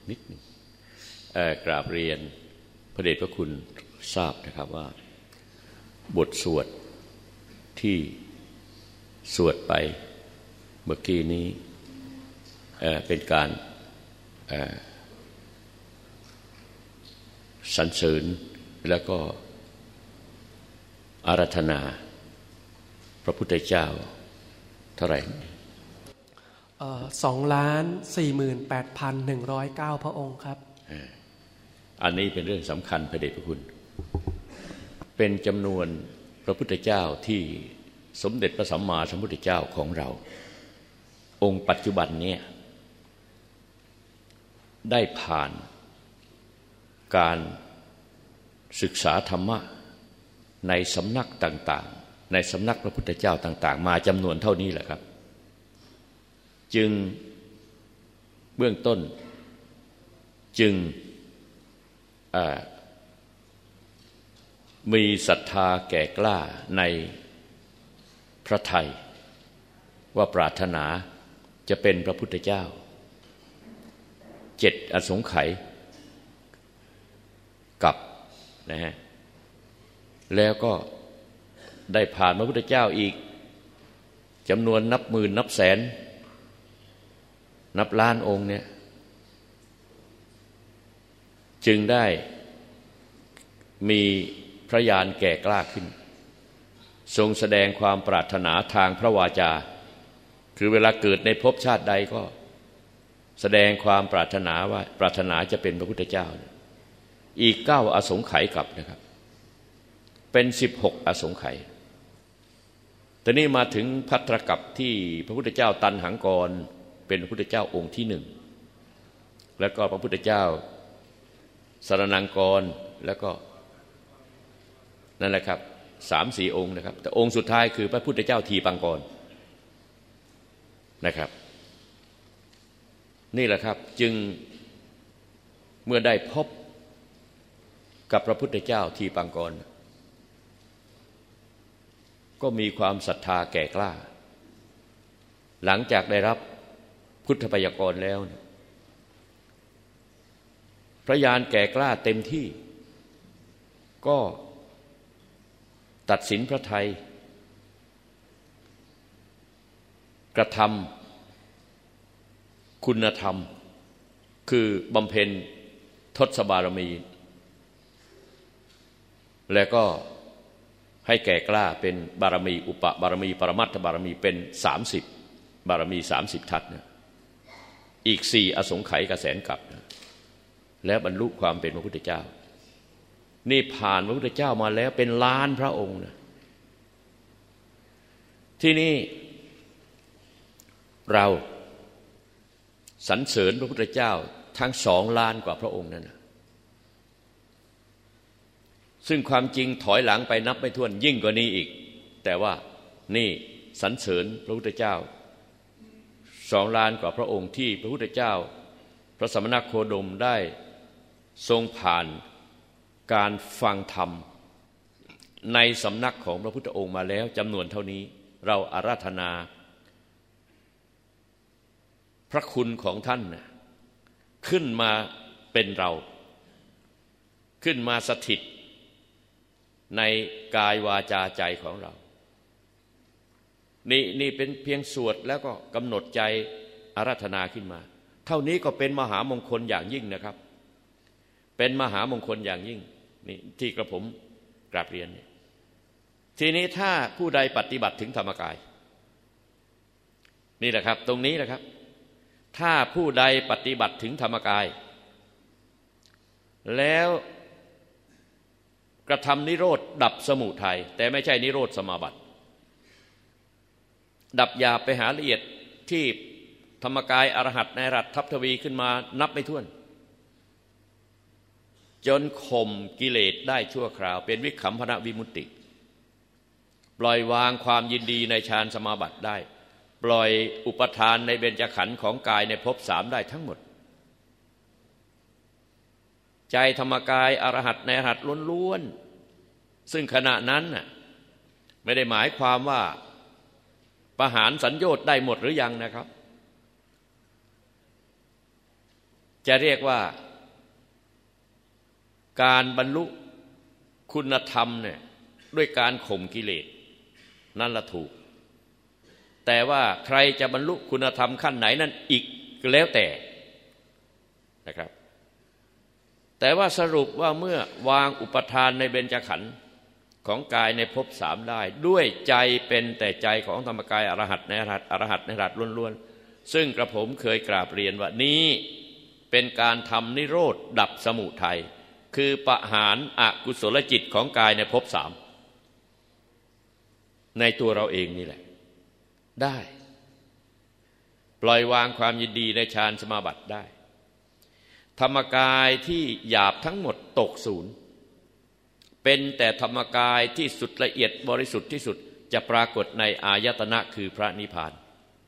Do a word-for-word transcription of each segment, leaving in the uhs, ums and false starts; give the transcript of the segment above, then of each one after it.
นิดหนึ่งกราบเรียนพระเดชพระคุณทราบนะครับว่าบทสวดที่สวดไปเมื่อกี้นี้เอ่อเป็นการเอ่อสรรเสริญแล้วก็อาราธนาพระพุทธเจ้าเท่าไหร่สองล้านสี่หมื่นแปดพันหนึ่งร้อยเก้าพระองค์ครับอันนี้เป็นเรื่องสำคัญพระเดชพระคุณเป็นจำนวนพระพุทธเจ้าที่สมเด็จพระสัมมาสัมพุทธเจ้าของเราองค์ปัจจุบันนี้ได้ผ่านการศึกษาธรรมะในสำนักต่างๆในสำนักพระพุทธเจ้าต่างๆมาจำนวนเท่านี้แหละครับจึงเบื้องต้นจึงมีศรัทธาแก่กล้าในพระทัยว่าปรารถนาจะเป็นพระพุทธเจ้าเจ็ดอสงไขยกับนะฮะแล้วก็ได้ผ่านพระพุทธเจ้าอีกจำนวนนับหมื่นนับแสนนับล้านองค์เนี่ยจึงได้มีพระญาณแก่กล้าขึ้นทรงแสดงความปรารถนาทางพระวาจาคือเวลาเกิดในภพชาติใดก็แสดงความปรารถนาว่าปรารถนาจะเป็นพระพุทธเจ้าอีกเก้าอสงไขยกับนะครับเป็นสิบหกอสงไขยตอนนี้มาถึงภัตตรกัปที่พระพุทธเจ้าตันหังกรเป็นพระพุทธเจ้าองค์ที่หนึ่งแล้วก็พระพุทธเจ้าสรณังกรแล้วก็นั่นแหละครับสามสี่องค์นะครับแต่องค์สุดท้ายคือพระพุทธเจ้าทีปังกรนะครับนี่แหละครับจึงเมื่อได้พบกับพระพุทธเจ้าทีปังกรก็มีความศรัทธาแก่กล้าหลังจากได้รับพุทธพยากรแล้วพระญาณแก่กล้าเต็มที่ก็ตัดสินพระทัยกระทำคุณธรรมคือบำเพ็ญทศบารมีแล้วก็ให้แก่กล้าเป็นบารมีอุปบารมีปรมัตถบารมีเป็นสามสิบบารมีสามสิบทัศน์นะอีกสี่อสงไขยกับแสนกับนะแล้วบรรลุความเป็นพระพุทธเจ้านี่ผ่านพระพุทธเจ้ามาแล้วเป็นล้านพระองค์นะที่นี่เราสรรเสริญพระพุทธเจ้าทั้งสองล้านกว่าพระองค์นั่นนะซึ่งความจริงถอยหลังไปนับไม่ถ้วนยิ่งกว่านี้อีกแต่ว่านี่สรรเสริญพระพุทธเจ้าสองล้านกว่าพระองค์ที่พระพุทธเจ้าพระสมณโคดมได้ทรงผ่านการฟังธรรมในสำนักของพระพุทธองค์มาแล้วจำนวนเท่านี้เราอาราธนาพระคุณของท่านนะขึ้นมาเป็นเราขึ้นมาสถิตในกายวาจาใจของเรานี่นี่เป็นเพียงสวดแล้วก็กำหนดใจอาราธนาขึ้นมาเท่านี้ก็เป็นมหามงคลอย่างยิ่งนะครับเป็นมหามงคลอย่างยิ่งนี่ที่กระผมกราบเรียนนี่ทีนี้ถ้าผู้ใดปฏิบัติถึงธรรมกายนี่แหละครับตรงนี้แหละครับถ้าผู้ใดปฏิบัติถึงธรรมกายแล้วกระทำนิโรธดับสมุทัยแต่ไม่ใช่นิโรธสมาบัติดับหยาบไปหาละเอียดที่ธรรมกายอรหัตในอรหัตทัพทวีขึ้นมานับไม่ถ้วนจนข่มกิเลสได้ชั่วคราวเป็นวิคัมภนวิมุตติปล่อยวางความยินดีในฌานสมาบัติได้ปล่อยอุปทานในเบญจขันธ์ของกายในภพสามได้ทั้งหมดใจธรรมกายอรหัตในอรหัตล้วนๆซึ่งขณะนั้นน่ะไม่ได้หมายความว่าประหารสัญโยชน์ได้หมดหรือยังนะครับจะเรียกว่าการบรรลุคุณธรรมเนี่ยด้วยการข่มกิเลสนั่นละถูกแต่ว่าใครจะบรรลุคุณธรรมขั้นไหนนั่นอีกแล้วแต่นะครับแต่ว่าสรุปว่าเมื่อวางอุปทานในเบญจขันธ์ของกายในภพสามได้ด้วยใจเป็นแต่ใจของธรรมกายอรหัตในอรหัตอรหัตในอรหัตล้วนๆซึ่งกระผมเคยกราบเรียนว่านี้เป็นการทำนิโรธดับสมุทัยคือประหารอกุศลจิตของกายในภพสามในตัวเราเองนี่แหละได้ปล่อยวางความยินดีในฌานสมาบัติได้ธรรมกายที่หยาบทั้งหมดตกศูนย์เป็นแต่ธรรมกายที่สุดละเอียดบริสุทธิ์ที่สุดจะปรากฏในอายตนะคือพระนิพพาน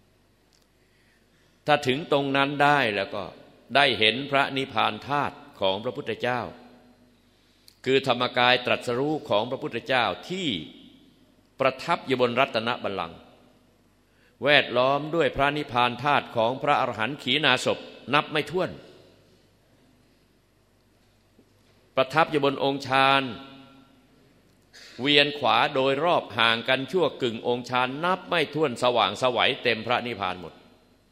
ถ้าถึงตรงนั้นได้แล้วก็ได้เห็นพระนิพพานธาตุของพระพุทธเจ้าคือธรรมกายตรัสรู้ของพระพุทธเจ้าที่ประทับอยู่บนรัตนบัลลังก์แวดล้อมด้วยพระนิพพานธาตุของพระอรหันต์ขีณาสพนับไม่ถ้วนประทับอยู่บนองค์ฌานเวียนขวาโดยรอบห่างกันชั่วกึ่งองค์ฌานนับไม่ถ้วนสว่างไสวเต็มพระนิพพานหมด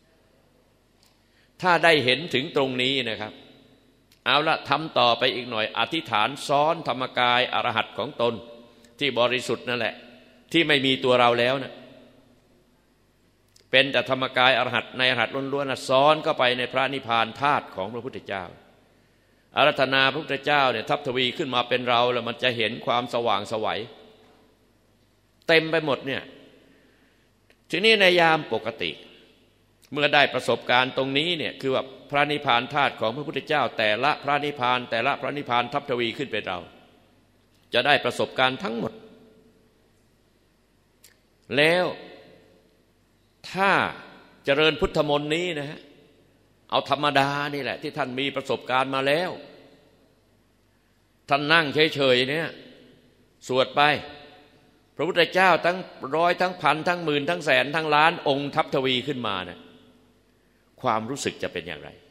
ถ้าได้เห็นถึงตรงนี้นะครับเอาละทำต่อไปอีกหน่อยอธิษฐานซ้อนธรรมกายอรหัตของตนที่บริสุทธิ์นั่นแหละที่ไม่มีตัวเราแล้วนะเป็นแต่ธรรมกายอรหัตในอรหัตล้วนๆนะซ้อนเข้าไปในพระนิพพานธาตุของพระพุทธเจ้าอารัธนาพระพุทธเจ้าเนี่ยทับทวีขึ้นมาเป็นเราแล้วมันจะเห็นความสว่างไสวเต็มไปหมดเนี่ยทีนี้ในยามปกติเมื่อได้ประสบการณ์ตรงนี้เนี่ยคือว่าพระนิพพานธาตุของพระพุทธเจ้าแต่ละพระนิพพานแต่ละพระนิพพานทับทวีขึ้นเป็นเราจะได้ประสบการณ์ทั้งหมดแล้วถ้าเจริญพุทธมนต์นี้นะฮะเอาธรรมดานี่แหละที่ท่านมีประสบการณ์มาแล้วท่านนั่งเฉยๆเนี่ยสวดไปพระพุทธเจ้าทั้งร้อยทั้งพันทั้งหมื่นทั้งแสนทั้งล้านองค์ทับทวีขึ้นมาเนี่ยความรู้สึกจะเป็นอย่างไร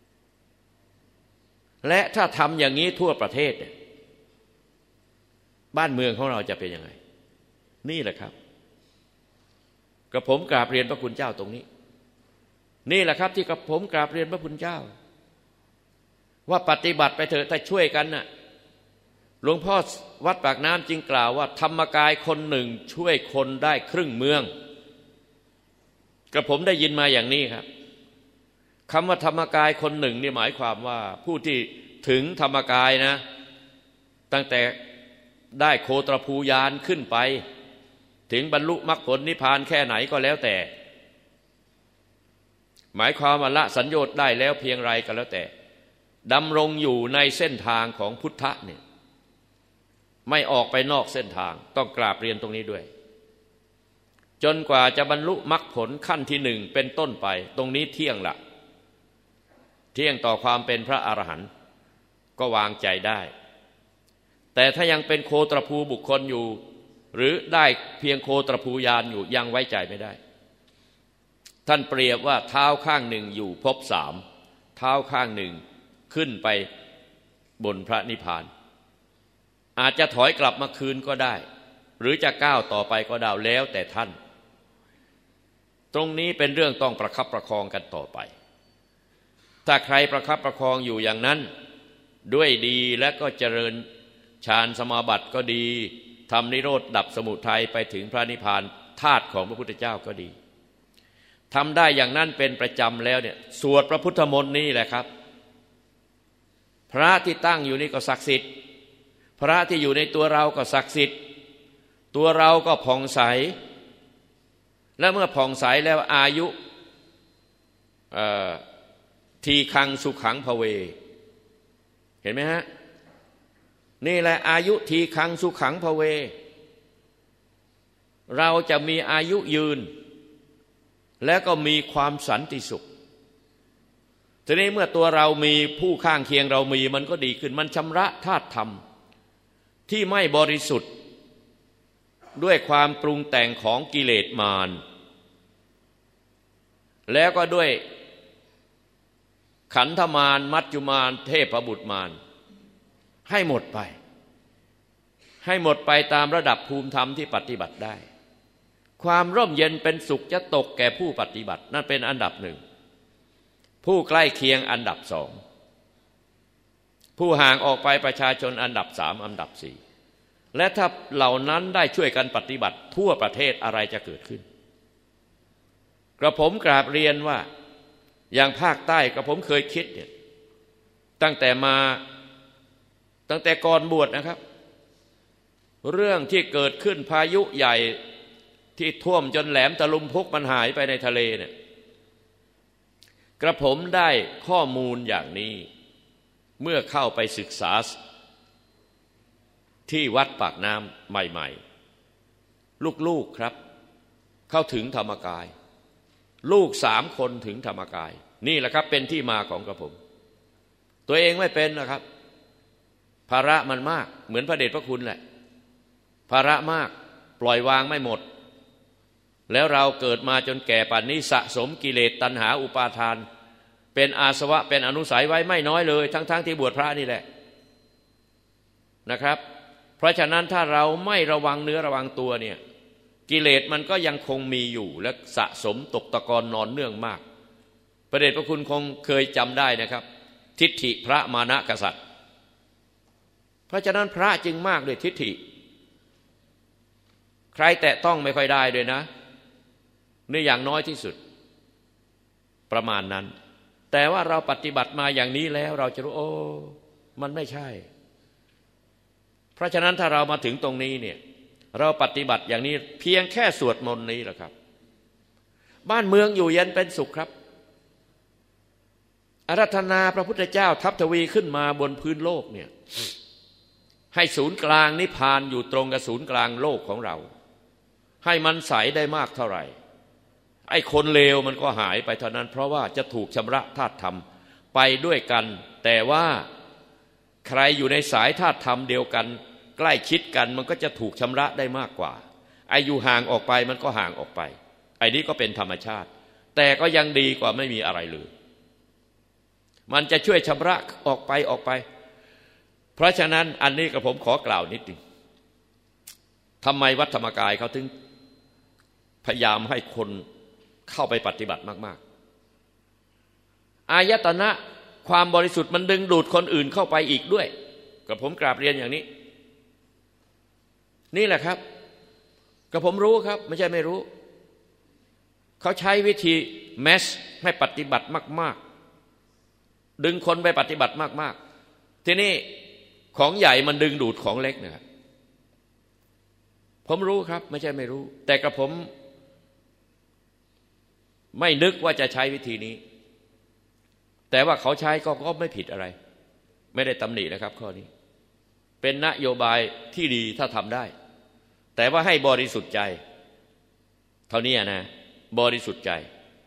และถ้าทำอย่างนี้ทั่วประเทศเนี่ยบ้านเมืองของเราจะเป็นยังไงนี่แหละครับกระผมกราบเรียนพระคุณเจ้าตรงนี้นี่แหละครับที่กระผมกราบเรียนพระคุณเจ้าว่าปฏิบัติไปเถอะถ้าช่วยกันน่ะหลวงพ่อวัดปากน้ำจึงกล่าวว่าธรรมกายคนหนึ่งช่วยคนได้ครึ่งเมืองกระผมได้ยินมาอย่างนี้ครับคำว่าธรรมกายคนหนึ่งนี่หมายความว่าผู้ที่ถึงธรรมกายนะตั้งแต่ได้โคตรภูญาณขึ้นไปถึงบรรลุมรรคผลนิพพานแค่ไหนก็แล้วแต่หมายความว่าละสัญโยชน์ได้แล้วเพียงไรก็แล้วแต่ดำรงอยู่ในเส้นทางของพุทธะเนี่ยไม่ออกไปนอกเส้นทางต้องกราบเรียนตรงนี้ด้วยจนกว่าจะบรรลุมรรคผลขั้นที่หนึ่งเป็นต้นไปตรงนี้เที่ยงละเที่ยงต่อความเป็นพระอรหันต์ก็วางใจได้แต่ถ้ายังเป็นโคตรภูบุคคลอยู่หรือได้เพียงโคตรภูญาณอยู่ยังไว้ใจไม่ได้ท่านเปรียบว่าเท้าข้างหนึ่งอยู่ภพสามเท้าข้างหนึ่งขึ้นไปบนพระนิพพานอาจจะถอยกลับมาคืนก็ได้หรือจะก้าวต่อไปก็ได้แล้วแต่ท่านตรงนี้เป็นเรื่องต้องประคับประคองกันต่อไปถ้าใครประคับประคองอยู่อย่างนั้นด้วยดีและก็เจริญฌานสมาบัติก็ดีทำนิโรธดับสมุทัยไปถึงพระนิพพานธาตุของพระพุทธเจ้าก็ดีทำได้อย่างนั้นเป็นประจำแล้วเนี่ยสวดพระพุทธมนต์นี่แหละครับพระที่ตั้งอยู่นี่ก็ศักดิ์สิทธิ์พระที่อยู่ในตัวเราก็ศักดิ์สิทธิ์ตัวเราก็ผ่องใสและเมื่อผ่องใสแล้วอายุทีคังสุขังภเวเห็นไหมฮะนี่แหละอายุทีคังสุขังภเวเราจะมีอายุยืนและก็มีความสันติสุขทีนี้เมื่อตัวเรามีผู้ข้างเคียงเรามีมันก็ดีขึ้นมันชำระธาตุธรรมที่ไม่บริสุทธิ์ด้วยความปรุงแต่งของกิเลสมารแล้วก็ด้วยขันธมารมัจจุมารเทพบุตรมารให้หมดไปให้หมดไปตามระดับภูมิธรรมที่ปฏิบัติได้ความร่มเย็นเป็นสุขจะตกแก่ผู้ปฏิบัตินั่นเป็นอันดับหนึ่งผู้ใกล้เคียงอันดับสองผู้ห่างออกไปประชาชนอันดับสามอันดับสี่และถ้าเหล่านั้นได้ช่วยกันปฏิบัติทั่วประเทศอะไรจะเกิดขึ้นกระผมกราบเรียนว่าอย่างภาคใต้กระผมเคยคิดเนี่ยตั้งแต่มาตั้งแต่ก่อนบวชนะครับเรื่องที่เกิดขึ้นพายุใหญ่ที่ท่วมจนแหลมตะลุมพุกมันหายไปในทะเลเนี่ยกระผมได้ข้อมูลอย่างนี้เมื่อเข้าไปศึกษาที่วัดปากน้ำใหม่ๆลูกๆครับเข้าถึงธรรมกายลูกสามคนถึงธรรมกายนี่แหละครับเป็นที่มาของกระผมตัวเองไม่เป็นนะครับภาระมันมากเหมือนพระเดชพระคุณแหละภาระมากปล่อยวางไม่หมดแล้วเราเกิดมาจนแก่ป่านนี้สะสมกิเลสตัณหาอุปาทานเป็นอาสวะเป็นอนุสัยไว้ไม่น้อยเลยทั้งๆ ท, ที่บวชพระนี่แหละนะครับเพราะฉะนั้นถ้าเราไม่ระวังเนื้อระวังตัวเนี่ยกิเลสมันก็ยังคงมีอยู่และสะสมตกตะกอนนอนเนื่องมากพระเดชพระคุณคงเคยจำได้นะครับทิฏฐิพระมานะกษัตริย์เพราะฉะนั้นพระจึงมากด้วยทิฏฐิใครแตะต้องไม่ค่อยได้ด้วยนะนี่อย่างน้อยที่สุดประมาณนั้นแต่ว่าเราปฏิบัติมาอย่างนี้แล้วเราจะรู้โอ้มันไม่ใช่เพราะฉะนั้นถ้าเรามาถึงตรงนี้เนี่ยเราปฏิบัติอย่างนี้เพียงแค่สวดมนต์นี้แหละครับบ้านเมืองอยู่เย็นเป็นสุขครับอาราธนาพระพุทธเจ้าทัพทวีขึ้นมาบนพื้นโลกเนี่ยให้ศูนย์กลางนิพพานอยู่ตรงกับศูนย์กลางโลกของเราให้มันใสได้มากเท่าไหร่ไอ้คนเลวมันก็หายไปเท่านั้นเพราะว่าจะถูกชำระธาตุธรรมไปด้วยกันแต่ว่าใครอยู่ในสายธาตุธรรมเดียวกันใกล้ชิดกันมันก็จะถูกชำระได้มากกว่าไอ้อยู่ห่างออกไปมันก็ห่างออกไปไอ้นี้ก็เป็นธรรมชาติแต่ก็ยังดีกว่าไม่มีอะไรเลยมันจะช่วยชำระออกไปออกไปเพราะฉะนั้นอันนี้กับผมขอกล่าวนิดนึงทำไมวัดธรรมกายเขาถึงพยายามให้คนเข้าไปปฏิบัติมากๆอายตนะความบริสุทธิ์มันดึงดูดคนอื่นเข้าไปอีกด้วยกับผมกราบเรียนอย่างนี้นี่แหละครับกับผมรู้ครับไม่ใช่ไม่รู้เขาใช้วิธีแมสให้ปฏิบัติมากๆดึงคนไปปฏิบัติมากๆทีนี้ของใหญ่มันดึงดูดของเล็กนะครับผมรู้ครับไม่ใช่ไม่รู้แต่กับผมไม่นึกว่าจะใช้วิธีนี้แต่ว่าเขาใช้ก็ก็ไม่ผิดอะไรไม่ได้ตำหนินะครับข้อนี้เป็นนโยบายที่ดีถ้าทำได้แต่ว่าให้บริสุทธิ์ใจเท่านี้นะบริสุทธิ์ใจ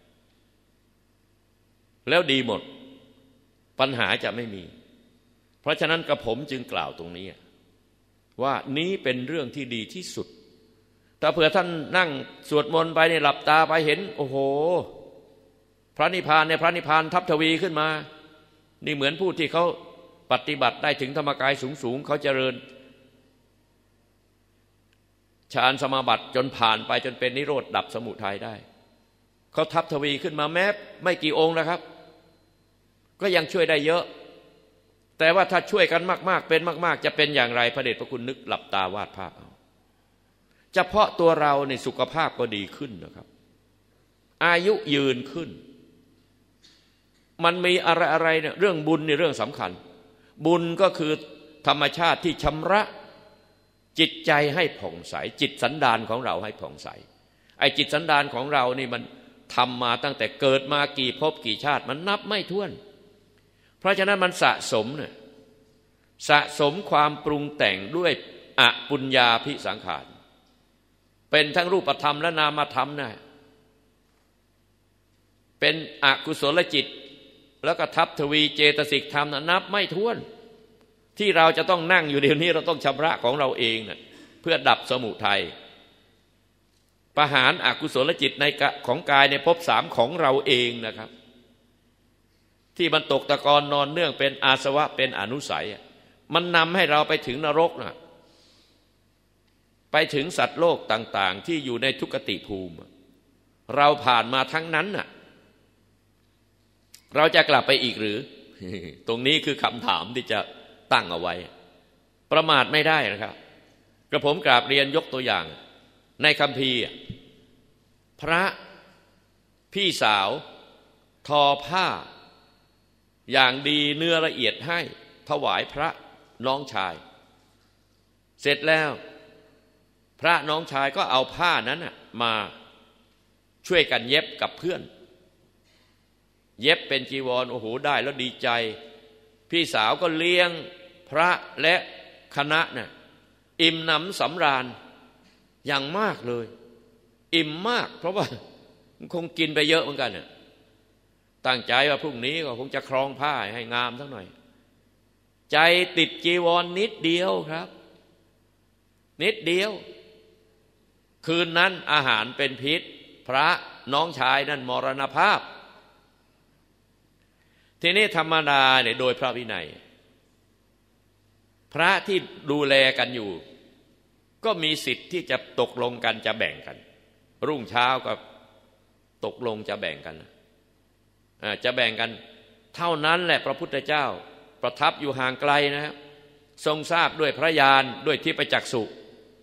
แล้วดีหมดปัญหาจะไม่มีเพราะฉะนั้นกระผมจึงกล่าวตรงนี้ว่านี้เป็นเรื่องที่ดีที่สุดถ้าเผื่อท่านนั่งสวดมนต์ไปเนี่ยหลับตาไปเห็นโอ้โหพระนิพพานเนี่ยพระนิพพานทัพทวีขึ้นมานี่เหมือนผู้ที่เขาปฏิบัติได้ถึงธรรมกายสูงๆเขาเจริญฌานสมาบัติจนผ่านไปจนเป็นนิโรธดับสมุทัยได้เขาทัพทวีขึ้นมาแม้ไม่กี่องค์นะครับก็ยังช่วยได้เยอะแต่ว่าถ้าช่วยกันมากๆเป็นมากๆจะเป็นอย่างไรพระเดชพระคุณนึกหลับตาวาดภาพเอาเฉพาะตัวเราในสุขภาพก็ดีขึ้นนะครับอายุยืนขึ้นมันมีอะไรอะไรเนี่ยเรื่องบุญในเรื่องสำคัญบุญก็คือธรรมชาติที่ชำระจิตใจให้ผ่องใสจิตสันดานของเราให้ผ่องใสไอ้จิตสันดานของเรานี่มันทำมาตั้งแต่เกิดมากี่ภพกี่ชาติมันนับไม่ถ้วนเพราะฉะนั้นมันสะสมเนี่ยสะสมความปรุงแต่งด้วยอปุญญาภิสังขารเป็นทั้งรูปธรรมและนามธรรมนะเป็นอกุศลจิตแล้วก็ทัพทวีเจตสิกธรรมนะนับไม่ถ้วนที่เราจะต้องนั่งอยู่เดี๋ยวนี้เราต้องชำระของเราเองนะเพื่อดับสมุทัยประหารอกุศลจิตในของกายในภพสามของเราเองนะครับที่มันตกตะกอนนอนเนื่องเป็นอาสวะเป็นอนุสัยมันนำให้เราไปถึงนรกนะไปถึงสัตว์โลกต่างๆที่อยู่ในทุกขติภูมิเราผ่านมาทั้งนั้นน่ะเราจะกลับไปอีกหรือ ตรงนี้คือคำถามที่จะตั้งเอาไว้ประมาทไม่ได้นะครับกระผมกราบเรียนยกตัวอย่างในคัมภีร์พระพี่สาวทอผ้าอย่างดีเนื้อละเอียดให้ถวายพระน้องชายเสร็จแล้วพระน้องชายก็เอาผ้านั้นมาช่วยกันเย็บกับเพื่อนเย็บเป็นจีวรโอ้โหได้แล้วดีใจพี่สาวก็เลี้ยงพระและคณะน่ะอิ่มหนำสำราญอย่างมากเลยอิ่มมากเพราะว่าคงกินไปเยอะเหมือนกันน่ะตั้งใจว่าพรุ่งนี้ก็คงจะครองผ้าให้งามสักหน่อยใจติดจีวรนิดเดียวครับนิดเดียวคืนนั้นอาหารเป็นพิษพระน้องชายนั่นมรณภาพทีนี้ธรรมดาเนี่ยโดยพระวินัยพระที่ดูแลกันอยู่ก็มีสิทธิ์ที่จะตกลงกันจะแบ่งกันรุ่งเช้าก็ตกลงจะแบ่งกันจะแบ่งกันเท่านั้นแหละพระพุทธเจ้าประทับอยู่ห่างไกลนะครับทรงทราบด้วยพระญาณด้วยทิพจักษุ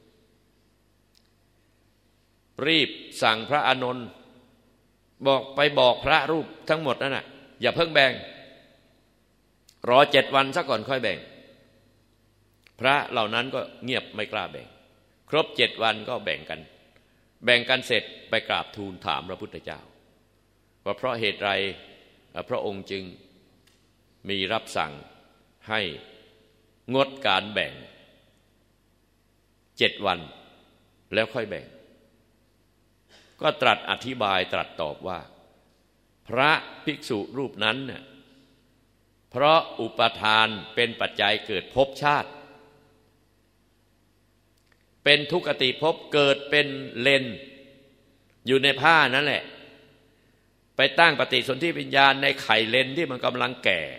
รีบสั่งพระอานนท์บอกไปบอกพระรูปทั้งหมดนั่นน่ะอย่าเพิ่งแบ่งรอเจ็ดวันซะก่อนค่อยแบ่งพระเหล่านั้นก็เงียบไม่กล้าแบ่งครบเจ็ดวันก็แบ่งกันแบ่งกันเสร็จไปกราบทูลถามพระพุทธเจ้าว่าเพราะเหตุไรพระองค์จึงมีรับสั่งให้งดการแบ่งเจ็ดวันแล้วค่อยแบ่งก็ตรัสอธิบายตรัสตอบว่าพระภิกษุรูปนั้นเนี่ยเพราะอุปทานเป็นปัจจัยเกิดภพชาติเป็นทุกขติภพเกิดเป็นเลนอยู่ในผ้านั่นแหละไปตั้งปฏิสนธิวิญญาณในไข่เลนที่มันกำลังแก่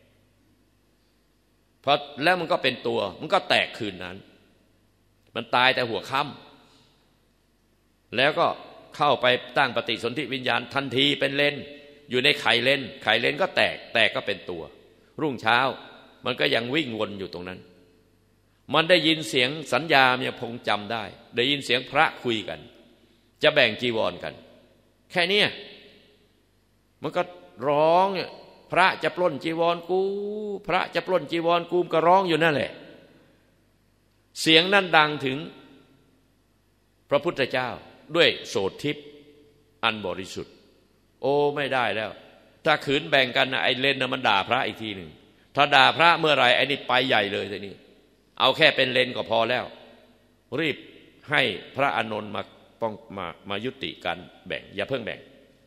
พอแล้วมันก็เป็นตัวมันก็แตกคืนนั้นมันตายแต่หัวค่ำแล้วก็เข้าไปตั้งปฏิสนธิวิญญาณทันทีเป็นเลนอยู่ในไข่เลนไข่เลนก็แตกแตกก็เป็นตัวรุ่งเช้ามันก็ยังวิ่งวนอยู่ตรงนั้นมันได้ยินเสียงสัญญาเนี่ยคงจำได้ได้ยินเสียงพระคุยกันจะแบ่งจีวรกันแค่นี้มันก็ร้องพระจะปล้นจีวรกูพระจะปล้นจีวรกูก็ร้องอยู่นั่นแหละเสียงนั้นดังถึงพระพุทธเจ้าด้วยโสตทิพย์อันบริสุทธิ์โอ้ไม่ได้แล้วถ้าขืนแบ่งกันนะไอ้เลนนะมันด่าพระอีกทีหนึ่งถ้าด่าพระเมื่อไหร่ไอ้นี่ไปใหญ่เลยทีนี้เอาแค่เป็นเลนก็พอแล้วรีบให้พระอานนท์มาป้องมามายุติการแบ่งอย่าเพิ่งแบ่ง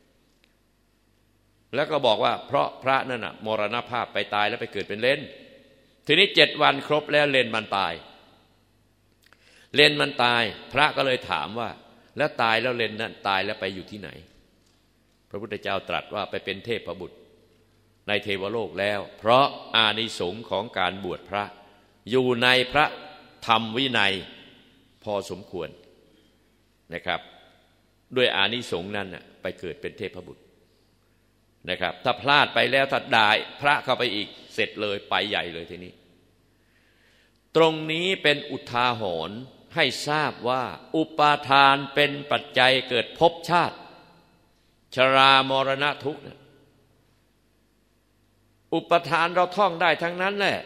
แล้วก็บอกว่าเพราะพระนั่นน่ะมรณภาพไปตายแล้วไปเกิดเป็นเลนทีนี้เจ็ดวันครบแล้วเลนมันตายเลนมันตายพระก็เลยถามว่าแล้วตายแล้วเลนนั้นตายแล้วไปอยู่ที่ไหนพระพุทธเจ้าตรัสว่าไปเป็นเทพบุตรในเทวโลกแล้วเพราะอานิสงส์ของการบวชพระอยู่ในพระธรรมวินัยพอสมควรนะครับด้วยอานิสงส์นั้นน่ะไปเกิดเป็นเทพบุตรนะครับถ้าพลาดไปแล้วถ้าด่าพระเข้าไปอีกเสร็จเลยไปใหญ่เลยทีนี้ตรงนี้เป็นอุทาหรณ์ให้ทราบว่าอุปาทานเป็นปัจจัยเกิดภพชาติชรามรณะทุกข์นะอุปทานเราท่องได้ทั้งนั้นแหละ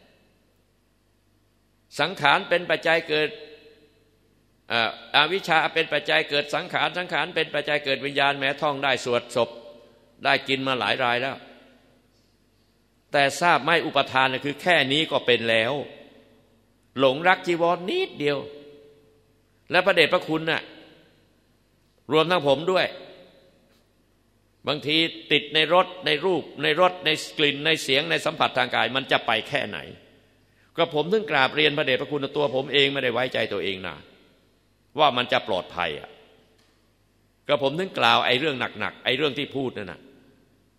สังขารเป็นปัจจัยเกิดอวิชชาเป็นปัจจัยเกิดสังขารสังขารเป็นปัจจัยเกิดวิญญาณแม้ท่องได้สวดศพได้กินมาหลายรายแล้วแต่ทราบไหมอุปทานคือแค่นี้ก็เป็นแล้วหลงรักจีวรนิดเดียวและพระเดชพระคุณน่ะรวมทั้งผมด้วยบางทีติดในรสในรูปในรสในกลิ่นในเสียงในสัมผัสทางกายมันจะไปแค่ไหนก็ผมถึงกราบเรียนพระเดชพระคุณตัวผมเองไม่ได้ไว้ใจตัวเองนะว่ามันจะปลอดภัยอ่ะก็ผมถึงกล่าวไอ้เรื่องหนักๆไอ้เรื่องที่พูดนั่นน่ะ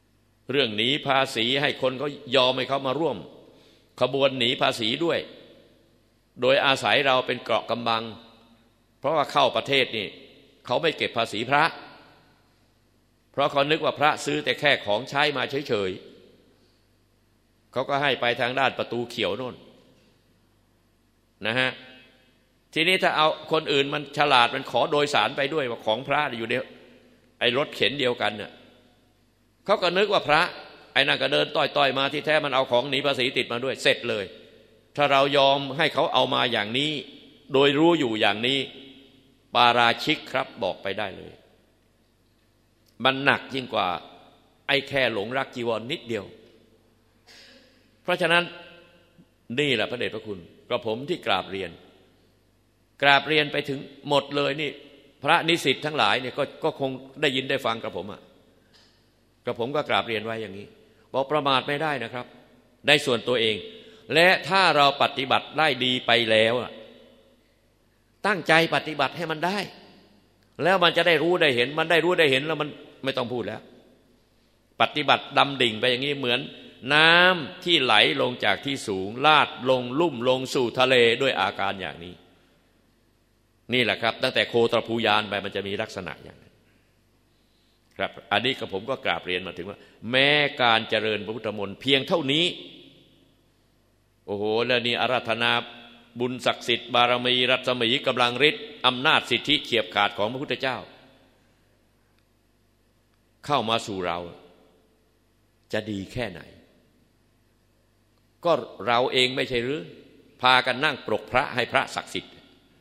เรื่องหนีภาษีให้คนเขายอมให้เขามาร่วมขบวนหนีภาษีด้วยโดยอาศัยเราเป็นเกราะกำบังเพราะว่าเข้าประเทศนี่เขาไม่เก็บภาษีพระเพราะเขานึกว่าพระซื้อแต่แค่ของใช้มาเฉยๆเขาก็ให้ไปทางด้านประตูเขียวโน่นนะฮะทีนี้ถ้าเอาคนอื่นมันฉลาดมันขอโดยสารไปด้วยว่าของพระอยู่ในไอ้รถเข็นเดียวกันเนี่ยเขาก็นึกว่าพระไอ้นั่นก็เดินต้อยๆมาที่แท้มันเอาของหนีภาษีติดมาด้วยเสร็จเลยถ้าเรายอมให้เขาเอามาอย่างนี้โดยรู้อยู่อย่างนี้ปาราชิกครับบอกไปได้เลยมันหนักยิ่งกว่าไอ้แค่หลงรักจีวร น, นิดเดียวเพราะฉะนั้นนี่แหละพระเดชพระคุณกระผมที่กราบเรียนกราบเรียนไปถึงหมดเลยนี่พระนิสิตทั้งหลายเนี่ย ก, ก็คงได้ยินได้ฟังกระผมอ่ะกระผมก็กราบเรียนไว้อย่างนี้บอกประมาทไม่ได้นะครับในส่วนตัวเองและถ้าเราปฏิบัติได้ดีไปแล้วตั้งใจปฏิบัติให้มันได้แล้วมันจะได้รู้ได้เห็นมันได้รู้ได้เห็นแล้วมันไม่ต้องพูดแล้วปฏิบัติดำดิ่งไปอย่างนี้เหมือนน้ำที่ไหลลงจากที่สูงลาดลงลุ่มลงสู่ทะเลด้วยอาการอย่างนี้นี่แหละครับตั้งแต่โคตรภูยานไปมันจะมีลักษณะอย่างนั้นครับอันนี้กับผมก็กราบเรียนมาถึงว่าแม้การเจริญพระพุทธมนต์เพียงเท่านี้โอ้โหแล้วนี่อาราธนาบุญศักดิ์สิทธิ์บารมีรัศมีกำลังฤทธิ์อำนาจสิทธิเฉียบขาดของพระพุทธเจ้าเข้ามาสู่เราจะดีแค่ไหนก็เราเองไม่ใช่หรือพากันนั่งปรกพระให้พระศักดิ์สิทธิ์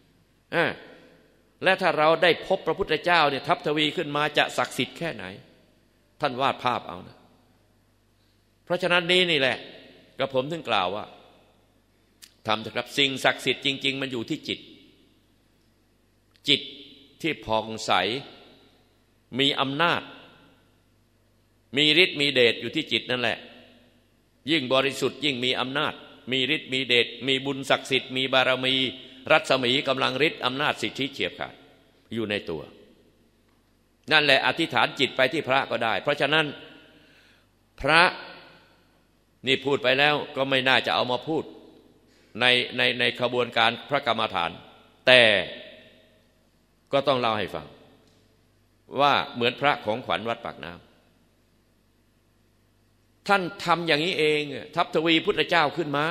และถ้าเราได้พบพระพุทธเจ้าเนี่ยทัพทวีขึ้นมาจะศักดิ์สิทธิ์แค่ไหนท่านวาดภาพเอานะเพราะฉะนั้นนี้นี่แหละกับผมถึงกล่าวว่าทำเถอะครับสิ่งศักดิ์สิทธิ์จริงๆมันอยู่ที่จิตจิตที่ผ่องใสมีอำนาจมีฤทธิ์มีเดชอยู่ที่จิตนั่นแหละยิ่งบริสุทธิ์ยิ่งมีอำนาจมีฤทธิ์มีเดชมีบุญศักดิ์สิทธิ์มีบารมีรัศมีกำลังฤทธิ์อำนาจสิทธิเฉียบขาดอยู่ในตัวนั่นแหละอธิษฐานจิตไปที่พระก็ได้เพราะฉะนั้นพระนี่พูดไปแล้วก็ไม่น่าจะเอามาพูดในในในขบวนการพระกรรมฐานแต่ก็ต้องเล่าให้ฟังว่าเหมือนพระของขวัญวัดปากน้ำท่านทำอย่างนี้เองทัพทวีพุทธเจ้าขึ้นมา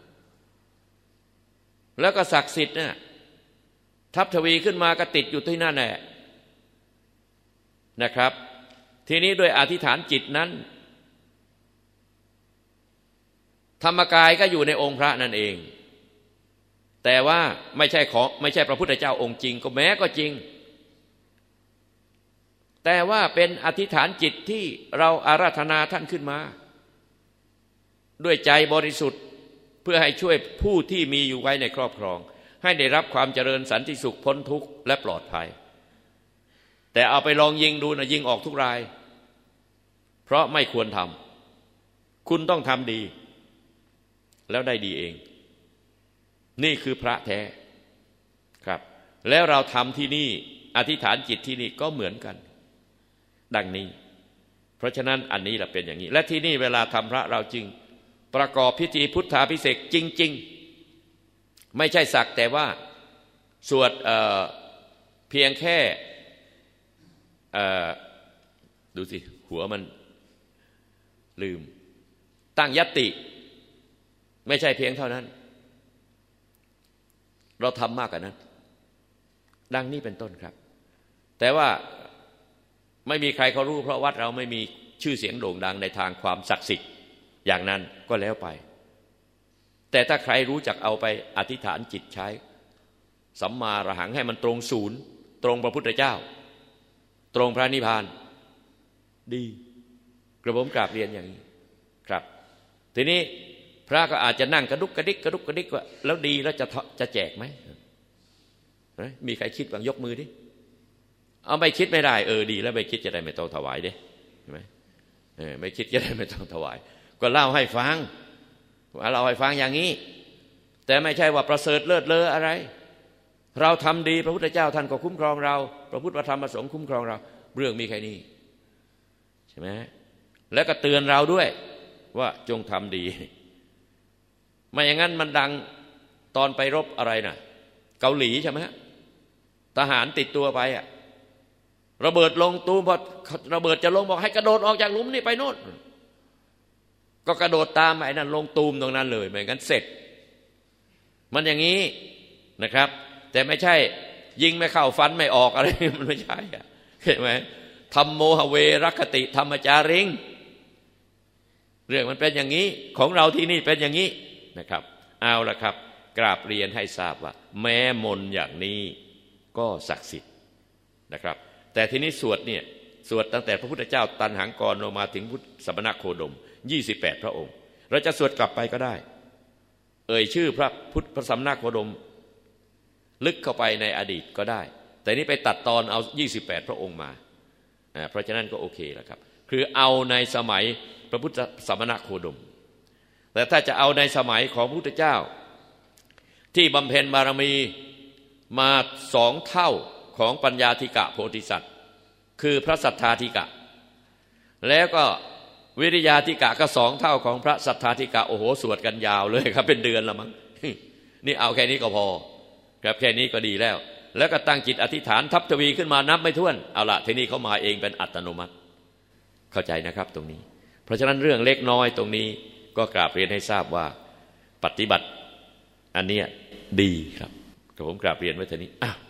แล้วก็ศักดิ์สิทธิ์เนี่ยทัพทวีขึ้นมาก็ติดอยู่ที่นั่นแหละนะครับทีนี้ด้วยอธิษฐานจิตนั้นธรรมกายก็อยู่ในองค์พระนั่นเองแต่ว่าไม่ใช่ของไม่ใช่พระพุทธเจ้าองค์จริงก็แม้ก็จริงแต่ว่าเป็นอธิษฐานจิตที่เราอาราธนาท่านขึ้นมาด้วยใจบริสุทธิ์เพื่อให้ช่วยผู้ที่มีอยู่ไว้ในครอบครองให้ได้รับความเจริญสันติสุขพ้นทุกข์และปลอดภัยแต่เอาไปลองยิงดูนะยิงออกทุกรายเพราะไม่ควรทำคุณต้องทำดีแล้วได้ดีเองนี่คือพระแท้ครับแล้วเราทำที่นี่อธิษฐานจิตที่นี่ก็เหมือนกันดังนี้เพราะฉะนั้นอันนี้แหละเป็นอย่างนี้และที่นี่เวลาทำพระเราจึงประกอบพิธีพุทธาภิเษกจริงๆไม่ใช่สักแต่ว่าสวด เอ่อ เพียงแค่ดูสิหัวมันลืมตั้งยัตติไม่ใช่เพียงเท่านั้นเราทำมากกว่านั้นดังนี้เป็นต้นครับแต่ว่าไม่มีใครเขารู้เพราะวัดเราไม่มีชื่อเสียงโด่งดังในทางความศักดิ์สิทธิ์อย่างนั้นก็แล้วไปแต่ถ้าใครรู้จักเอาไปอธิษฐานจิตใช้สัมมาอรหังให้มันตรงศูนย์ตรงพระพุทธเจ้าตรงพระนิพพานดีกระผมกราบเรียนอย่างนี้ครับทีนี้พระก็อาจจะนั่งกระดุกกระดิกกระดุกกระดิกว่าแล้วดีแล้วจะจะแจกไหมมีใครคิดบ้างยกมือดิเอาไม่คิดไม่ได้เออดีแล้วไม่คิดจะได้ไม่ต้องถวายเด้ใช่ไหมเออไม่คิดจะได้ไม่ต้องถวายก็เล่าให้ฟังเล่าให้ฟังอย่างนี้แต่ไม่ใช่ว่าประเสริฐเลิศเลออะไรเราทำดีพระพุทธเจ้าท่านก็คุ้มครองเราพระพุทธธรรมประสงค์คุ้มครองเราเรื่องมีแค่นี้ใช่ไหมแล้วก็เตือนเราด้วยว่าจงทำดีไม่อย่างนั้นมันดังตอนไปรบอะไรนะเกาหลีใช่ไหมฮะทหารติดตัวไปอะระเบิดลงตูมพอระเบิดจะลงบอกให้กระโดดออกจากหลุมนี่ไปโน่นก็กระโดดตามไอ้นั่นลงตูมตรงนั้นเลยไม่งั้นเสร็จมันอย่างนี้นะครับแต่ไม่ใช่ยิงไม่เข้าฟันไม่ออกอะไรมันไม่ใช่อะเห็นไหมธรรมโมหเวรคติธรรมจาริงเรื่องมันเป็นอย่างนี้ของเราที่นี่เป็นอย่างนี้นะครับเอาละครับกราบเรียนให้ทราบว่าแม้มนต์อย่างนี้ก็ศักดิ์สิทธิ์นะครับแต่ทีนี้สวดเนี่ยสวดตั้งแต่พระพุทธเจ้าตันหังกรลงมาถึงพุทธสมณโคดมยี่สิบแปดพระองค์เราจะสวดกลับไปก็ได้เอ่ยชื่อพระพุทธพระสมณโคดมลึกเข้าไปในอดีตก็ได้แต่นี้ไปตัดตอนเอายี่สิบแปดพระองค์มาเพราะฉะนั้นก็โอเคแล้วครับคือเอาในสมัยพระพุทธสมณโคดมแต่ถ้าจะเอาในสมัยของพระพุทธเจ้าที่บำเพ็ญบารมีมาสองเท่าของปัญญาธิกะโพธิสัตว์คือพระสัทธาธิกะแล้วก็วิริยาธิกะก็สองเท่าของพระสัทธาธิกะโอ้โหสวดกันยาวเลยครับเป็นเดือนละมั้งนี่เอาแค่นี้ก็พอครับแค่นี้ก็ดีแล้วแล้วก็ตั้งจิตอธิษฐานทับทวีขึ้นมานับไม่ถ้วนเอาละทีนี้เขามาเองเป็นอัตโนมัติเข้าใจนะครับตรงนี้เพราะฉะนั้นเรื่องเล็กน้อยตรงนี้ก็กราบเรียนให้ทราบว่าปฏิบัติอันนี้ดีครับผมกราบเรียนไว้เท่านี้อ้าว